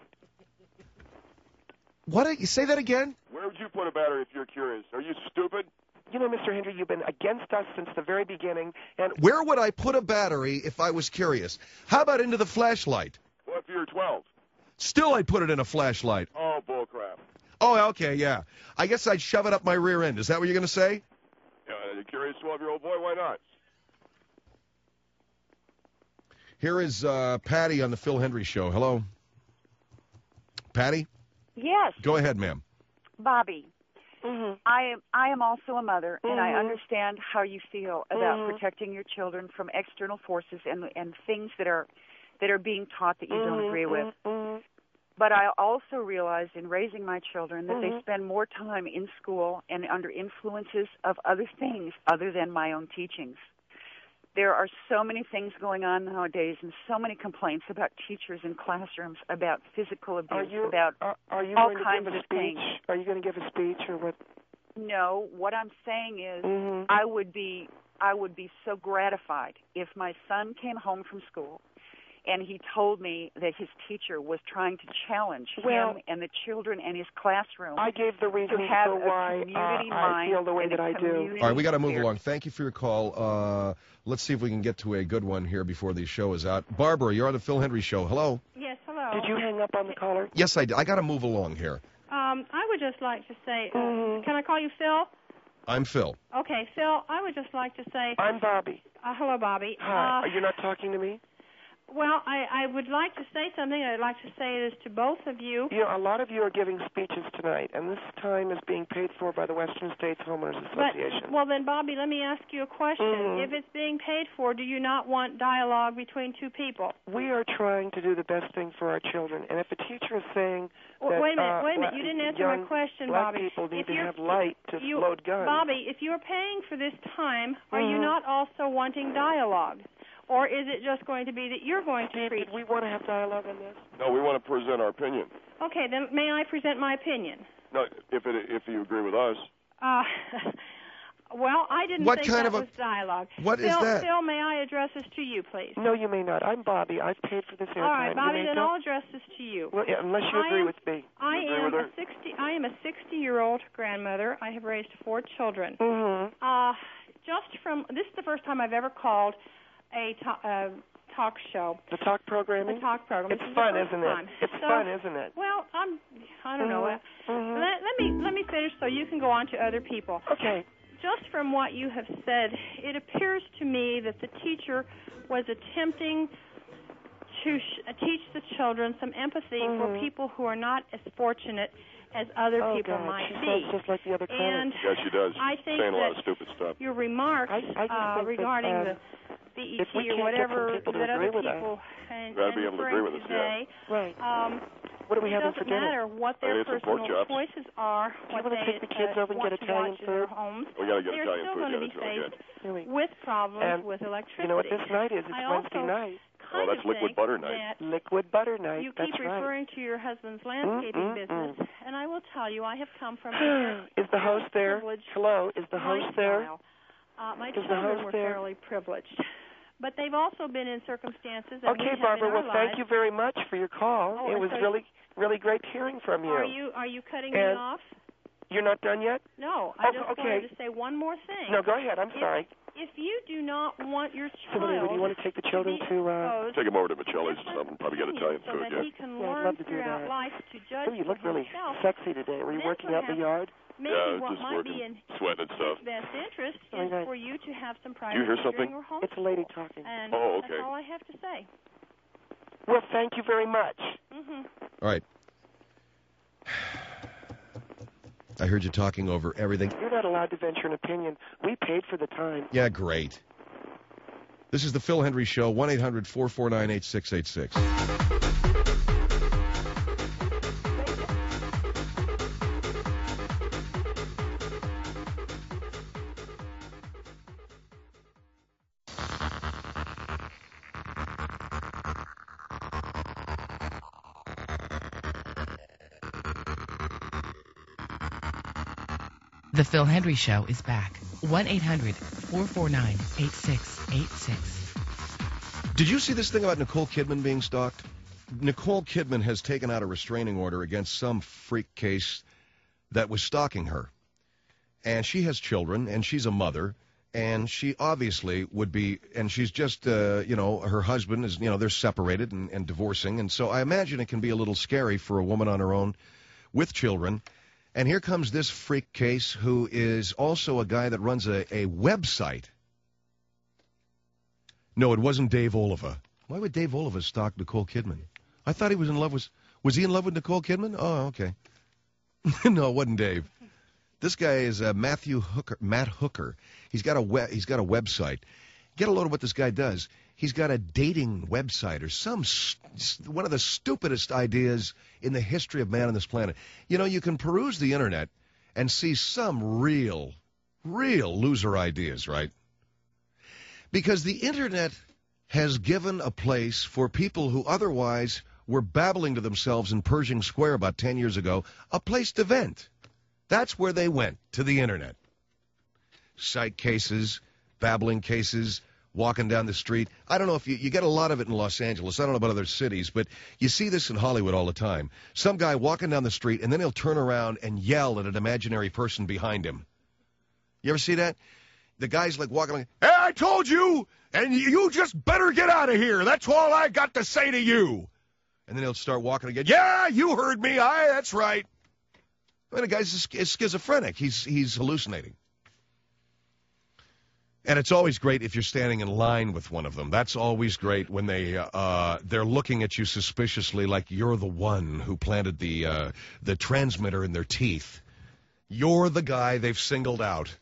[SPEAKER 2] What? Say that again?
[SPEAKER 4] Where would you put a battery if you're curious? Are you stupid?
[SPEAKER 3] You know, Mr. Hendry, you've been against us since the very beginning, and
[SPEAKER 2] Where would I put a battery if I was curious? How about into the flashlight?
[SPEAKER 4] Well, if you're 12.
[SPEAKER 2] Still, I'd put it in a flashlight.
[SPEAKER 4] Oh, bullcrap.
[SPEAKER 2] Oh, okay, yeah. I guess I'd shove it up my rear end. Is that what you're going to say?
[SPEAKER 4] You curious 12-year-old boy? Why not?
[SPEAKER 2] Here is Patty on the Phil Hendry Show. Hello. Patty?
[SPEAKER 9] Yes,
[SPEAKER 2] Go ahead, ma'am.
[SPEAKER 9] Bobby.
[SPEAKER 3] Mhm.
[SPEAKER 9] I am also a mother, and I
[SPEAKER 3] Mhm.
[SPEAKER 9] understand how you feel about
[SPEAKER 3] Mhm.
[SPEAKER 9] protecting your children from external forces and things that are being taught that you don't agree with.
[SPEAKER 3] Mhm.
[SPEAKER 9] But I also realize in raising my children that they
[SPEAKER 3] Mhm.
[SPEAKER 9] spend more time in school and under influences of other things other than my own teachings. There are so many things going on nowadays and so many complaints about teachers in classrooms, about physical abuse,
[SPEAKER 3] Are you
[SPEAKER 9] about
[SPEAKER 3] are you
[SPEAKER 9] all
[SPEAKER 3] going to
[SPEAKER 9] kinds
[SPEAKER 3] give a
[SPEAKER 9] of
[SPEAKER 3] speech?
[SPEAKER 9] things.
[SPEAKER 3] Are you going to give a speech or what?
[SPEAKER 9] No, what I'm saying is
[SPEAKER 3] Mhm.
[SPEAKER 9] I would be so gratified if my son came home from school and he told me that his teacher was trying to challenge
[SPEAKER 3] Well,
[SPEAKER 9] him and the children in his classroom
[SPEAKER 3] I gave the
[SPEAKER 9] to
[SPEAKER 3] reasons
[SPEAKER 9] have
[SPEAKER 3] for
[SPEAKER 9] a
[SPEAKER 3] why
[SPEAKER 9] community
[SPEAKER 3] I
[SPEAKER 9] mind
[SPEAKER 3] feel the way
[SPEAKER 9] and
[SPEAKER 3] that
[SPEAKER 9] a
[SPEAKER 3] I do.
[SPEAKER 9] community
[SPEAKER 2] All right, we got to move
[SPEAKER 9] spirit.
[SPEAKER 2] along. Thank you for your call. Let's see if we can get to a good one here before the show is out. Barbara, you're on the Phil Hendry Show. Hello.
[SPEAKER 10] Yes, hello.
[SPEAKER 3] Did you hang up on the caller?
[SPEAKER 2] Yes, I did. I got to move along here.
[SPEAKER 10] I would just like to say,
[SPEAKER 3] Mhm.
[SPEAKER 10] can I call you Phil?
[SPEAKER 2] I'm Phil.
[SPEAKER 10] Okay, Phil, I would just like to say,
[SPEAKER 3] I'm Bobby.
[SPEAKER 10] hello, Bobby.
[SPEAKER 3] Hi. Are you not talking to me?
[SPEAKER 10] Well, I would like to say something. I'd like to say this to both of you.
[SPEAKER 3] You know, a lot of you are giving speeches tonight, and this time is being paid for by the Western States Homeowners Association.
[SPEAKER 10] Well, then, Bobby, let me ask you a question. If it's being paid for, do you not want dialogue between two people?
[SPEAKER 3] We are trying to do the best thing for our children, and if a teacher is saying that
[SPEAKER 10] wait a minute. You didn't answer my question,
[SPEAKER 3] black
[SPEAKER 10] Bobby.
[SPEAKER 3] people need to have light to load guns.
[SPEAKER 10] Bobby, if you're paying for this time, are you not also wanting dialogue? Or is it just going to be that you're going to preach?
[SPEAKER 3] We want to have dialogue on this.
[SPEAKER 4] No, we want to present our opinion.
[SPEAKER 10] Okay, then may I present my opinion?
[SPEAKER 4] No, if you agree with us.
[SPEAKER 10] Well, I didn't think that was dialogue.
[SPEAKER 2] What is that?
[SPEAKER 10] Phil, may I address this to you, please?
[SPEAKER 3] No, you may not. I'm Bobby. I've paid for this airtime.
[SPEAKER 10] All right, Bobby, then I'll address this to you.
[SPEAKER 3] Well, yeah, unless you agree with me.
[SPEAKER 10] I am a 60-year-old grandmother. I have raised 4 children. This is the first time I've ever called a talk show.
[SPEAKER 3] The talk programming?
[SPEAKER 10] The talk program.
[SPEAKER 3] It's fun, isn't it? It's fun, isn't it?
[SPEAKER 10] Well, I don't know. Let me finish so you can go on to other people.
[SPEAKER 3] Okay.
[SPEAKER 10] Just from what you have said, it appears to me that the teacher was attempting to teach the children some empathy for people who are not as fortunate as other people might be.
[SPEAKER 3] Just like the other
[SPEAKER 10] and
[SPEAKER 4] yes, she does.
[SPEAKER 10] I think
[SPEAKER 4] saying a lot of stupid stuff.
[SPEAKER 10] Your remarks regarding the BET or whatever that other people and
[SPEAKER 4] be able to agree with us,
[SPEAKER 10] today,
[SPEAKER 3] right? What are we having for dinner?
[SPEAKER 10] It doesn't matter what their personal choices are.
[SPEAKER 3] Do you want to take the kids over and get Italian food?
[SPEAKER 4] We got to get
[SPEAKER 10] Italian
[SPEAKER 4] food.
[SPEAKER 10] They're still going to be faced with problems with electricity.
[SPEAKER 3] You know what this night is? It's Wednesday night.
[SPEAKER 4] Oh, that's liquid butter night.
[SPEAKER 3] Liquid butter night.
[SPEAKER 10] You keep referring to your husband's landscaping business, and I will tell you, I have come from.
[SPEAKER 3] Is the host there? Hello, is the host there?
[SPEAKER 10] My children were fairly privileged, but they've also been in circumstances. That
[SPEAKER 3] okay, Barbara. Well, thank you very much for your call. It was really great hearing from you.
[SPEAKER 10] Are you cutting me off?
[SPEAKER 3] You're not done yet?
[SPEAKER 10] No, I just wanted to say one more thing.
[SPEAKER 3] No, go ahead. I'm sorry.
[SPEAKER 10] If you do not want your child,
[SPEAKER 3] do you want to take the children to
[SPEAKER 4] take them over to Michelle's or something? Probably get Italian
[SPEAKER 10] so
[SPEAKER 4] food.
[SPEAKER 10] That he can learn throughout life to judge.
[SPEAKER 3] You look really sexy today. Were you working out in the yard?
[SPEAKER 10] Maybe what
[SPEAKER 4] just
[SPEAKER 10] might
[SPEAKER 4] working,
[SPEAKER 10] be in
[SPEAKER 4] sweating and stuff.
[SPEAKER 10] his best interest is for you to have some privacy.
[SPEAKER 4] Do you hear something?
[SPEAKER 10] During your home
[SPEAKER 3] it's a lady talking.
[SPEAKER 10] And
[SPEAKER 4] okay.
[SPEAKER 10] that's all I have to say.
[SPEAKER 3] Well, thank you very much.
[SPEAKER 2] All right. I heard you talking over everything.
[SPEAKER 3] You're not allowed to venture an opinion. We paid for the time.
[SPEAKER 2] Yeah, great. This is the Phil Hendry Show, 1-800-449-8686.
[SPEAKER 6] The Phil Hendry Show is back. 1-800-449-8686.
[SPEAKER 2] Did you see this thing about Nicole Kidman being stalked? Nicole Kidman has taken out a restraining order against some freak case that was stalking her. And she has children, and she's a mother, and she obviously would be, and she's just, her husband is, they're separated and divorcing. And so I imagine it can be a little scary for a woman on her own with children. And here comes this freak case who is also a guy that runs a website. No, it wasn't Dave Oliva. Why would Dave Oliva stalk Nicole Kidman? I thought he was in love with... Was he in love with Nicole Kidman? Oh, okay. No, it wasn't Dave. This guy is Matt Hooker. He's got a website. Get a load of what this guy does. He's got a dating website or one of the stupidest ideas in the history of man on this planet. You can peruse the internet and see some real loser ideas, right? Because the internet has given a place for people who otherwise were babbling to themselves in Pershing Square about 10 years ago, a place to vent. That's where they went, to the internet. Psych cases, babbling cases, walking down the street. I don't know if you get a lot of it in Los Angeles. I don't know about other cities, but you see this in Hollywood all the time. Some guy walking down the street, and then he'll turn around and yell at an imaginary person behind him. You ever see that? The guy's like walking like, "Hey, I told you, and you just better get out of here. That's all I got to say to you." And then he'll start walking again. "Yeah, you heard me. That's right." I mean, the guy's schizophrenic. He's hallucinating. And it's always great if you're standing in line with one of them. That's always great when they're looking at you suspiciously like you're the one who planted the transmitter in their teeth. You're the guy they've singled out.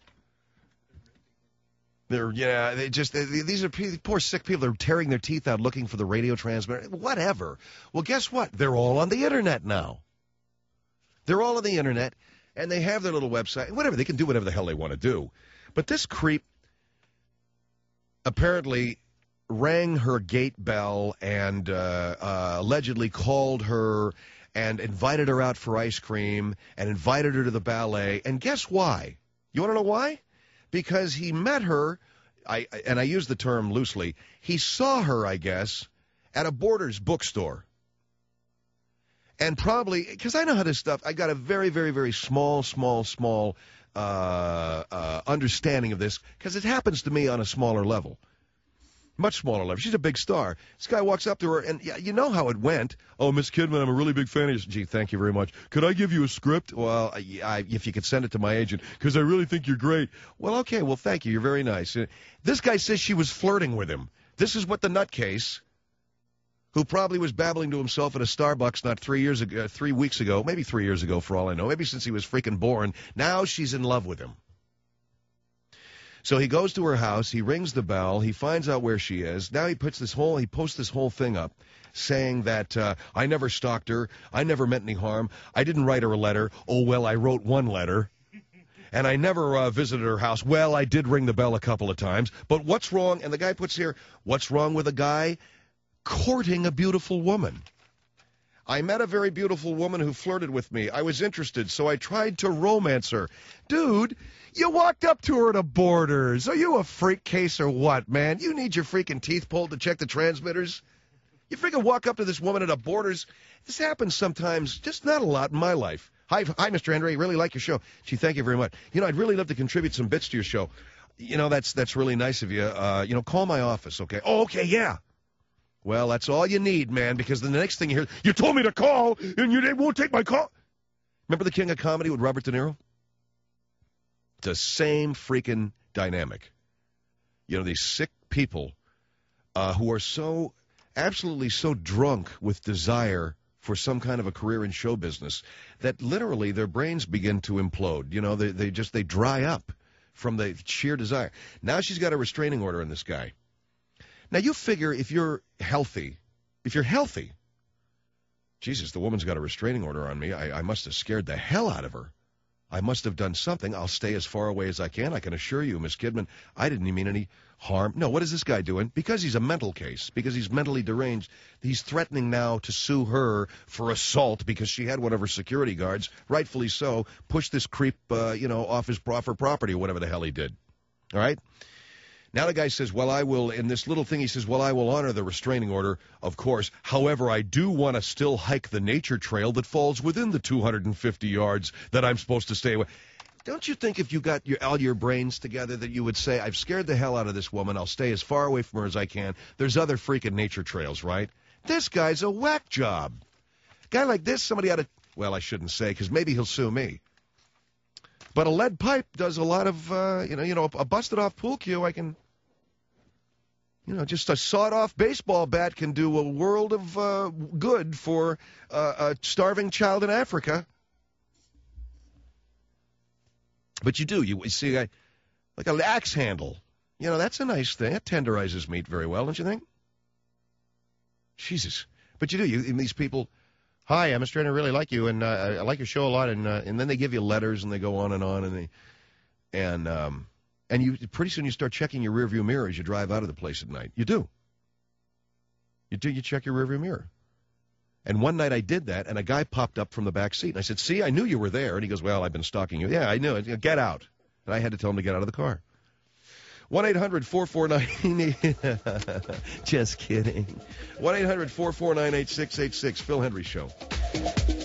[SPEAKER 2] These are poor sick people. They're tearing their teeth out looking for the radio transmitter. Whatever. Well, guess what? They're all on the internet now. They're all on the internet, and they have their little website. Whatever. They can do whatever the hell they want to do. But this creep apparently rang her gate bell and allegedly called her and invited her out for ice cream and invited her to the ballet. And guess why? You want to know why? Because he met her, and I use the term loosely, he saw her, I guess, at a Borders bookstore. And probably, because I know how this stuff, I got a very, very, very small understanding of this, because it happens to me on a smaller level. Much smaller level. She's a big star. This guy walks up to her, and you know how it went. Oh, Miss Kidman, I'm a really big fan of yours. Gee, thank you very much. Could I give you a script? Well, if you could send it to my agent, because I really think you're great. Well, okay, well, thank you. You're very nice. This guy says she was flirting with him. This is what the nutcase, who probably was babbling to himself at a Starbucks not 3 weeks ago, maybe 3 years ago for all I know, maybe since he was freaking born, now she's in love with him. So he goes to her house, he rings the bell, he finds out where she is. Now he posts this whole thing up saying that I never stalked her, I never meant any harm, I didn't write her a letter. Oh, well, I wrote one letter. And I never visited her house. Well, I did ring the bell a couple of times. But what's wrong? And the guy puts here, what's wrong with a guy courting a beautiful woman? I met a very beautiful woman who flirted with me. I was interested, so I tried to romance her. Dude, you walked up to her at a Borders. Are you a freak case or what, man? You need your freaking teeth pulled to check the transmitters? You freaking walk up to this woman at a Borders. This happens sometimes, just not a lot in my life. Hi, Mr. Henry. Really like your show. Gee, thank you very much. I'd really love to contribute some bits to your show. That's really nice of you. Call my office, okay? Oh, okay, yeah. Well, that's all you need, man, because the next thing you hear, you told me to call, and you won't take my call. Remember The King of Comedy with Robert De Niro? It's the same freaking dynamic. These sick people who are so absolutely so drunk with desire for some kind of a career in show business that literally their brains begin to implode. They dry up from the sheer desire. Now she's got a restraining order on this guy. Now, you figure if you're healthy, Jesus, the woman's got a restraining order on me. I must have scared the hell out of her. I must have done something. I'll stay as far away as I can. I can assure you, Miss Kidman, I didn't mean any harm. No, what is this guy doing? Because he's a mental case, because he's mentally deranged, he's threatening now to sue her for assault because she had one of her security guards, rightfully so, push this creep, off his property or whatever the hell he did. All right? Now the guy says, well, I will, in this little thing, he says, well, I will honor the restraining order, of course. However, I do want to still hike the nature trail that falls within the 250 yards that I'm supposed to stay away. Don't you think if you got all your brains together that you would say, I've scared the hell out of this woman, I'll stay as far away from her as I can. There's other freaking nature trails, right? This guy's a whack job. A guy like this, somebody ought to, well, I shouldn't say, because maybe he'll sue me. But a lead pipe does a lot of, a busted-off pool cue, I can, just a sawed-off baseball bat can do a world of good for a starving child in Africa. But you see, like an axe handle. That's a nice thing. That tenderizes meat very well, don't you think? Jesus. But these people... Hi, Mr. Trainer, I really like you, and I like your show a lot. And then they give you letters, and they go on, and you pretty soon you start checking your rearview mirror as you drive out of the place at night. You do. You check your rearview mirror. And one night I did that, and a guy popped up from the back seat, and I said, "See, I knew you were there." And he goes, "Well, I've been stalking you." Yeah, I knew it. Get out. And I had to tell him to get out of the car. 1-800-449... Just kidding. 1-800-449-8686. Phil Hendry Show.